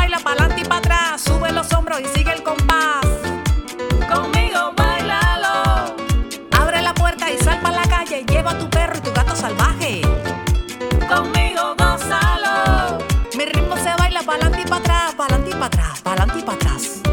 baila pa'lante y pa' atrás, sube los hombros y sigue el compás. Conmigo bailalo. Abre la puerta y sal pa' la calle, lleva a tu perro y tu gato salvaje. Conmigo gózalo. Mi ritmo se baila pa'lante y pa' atrás, pa'lante y pa' atrás, pa'lante y pa' atrás.